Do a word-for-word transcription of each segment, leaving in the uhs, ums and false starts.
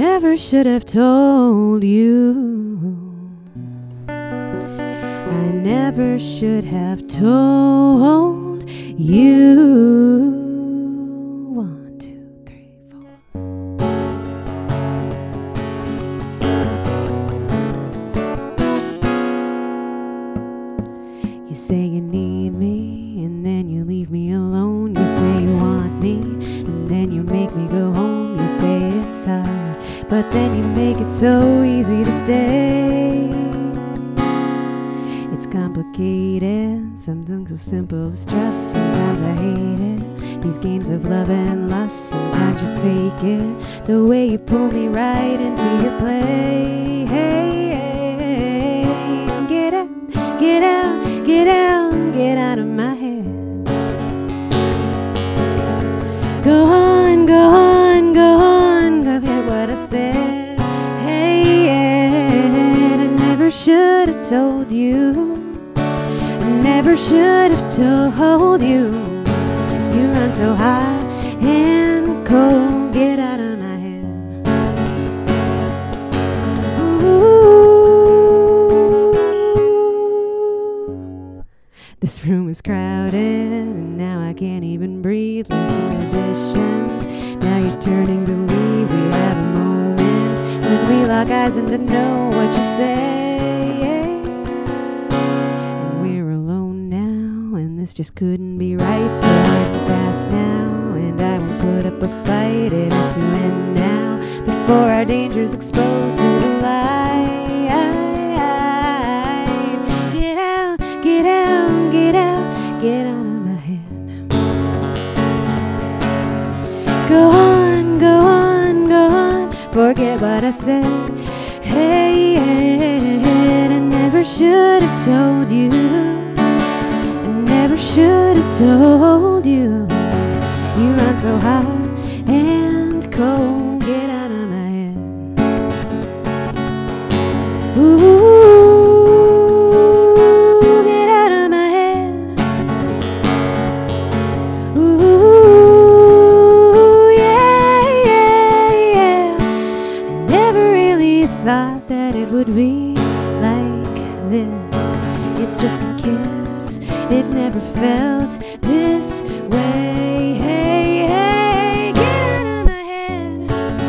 never should have told you. I never should have told you. One, two, three, four. You say you need me, and then you leave me alone. You say you want me, and then you make me go home. You say it's hard, but then you make it so easy to stay. It's complicated, something so simple as trust. Sometimes I hate it, these games of love and lust. Sometimes you fake it, the way you pull me right into your play. Hey, hey, hey. Get out, get out, get out, get out of my head. Go on, go on, go on, go ahead what I said. Hey, yeah, I never should have told you. I never should have told you. You run so hot and cold, get out of my head. Ooh. This room is crowded, and now I can't even breathe. Listen inhibitions, now you're turning to leave. We have a moment when we lock eyes and to know what you say. And we're alone now, and this just couldn't be right. So I'm fast now, and I won't put up a fight. It has to end now before our danger's exposed to the light. Get out, get out, get out, get out of my head. Go on, go on, go on, forget what I said. Hey, I never should have told you. I never should have told you. You run so hot and cold, get out of my head. Ooh, get out of my head. Ooh, yeah, yeah, yeah. I never really thought that it would be like this. It's just a kiss, it never felt this way. Hey, hey, get out of my head.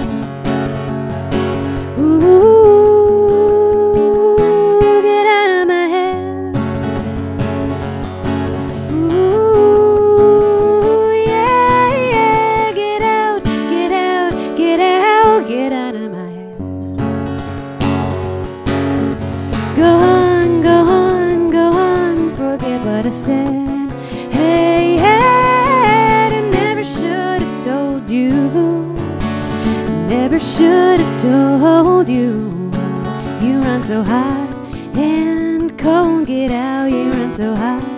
Ooh, get out of my head. Ooh, yeah, yeah, get out, get out, get out, get out of my head. Go on, go on, go on, forget what I said. Hey, hey, I never should have told you. I never should have told you. You run so hot and cold, get out, you run so hot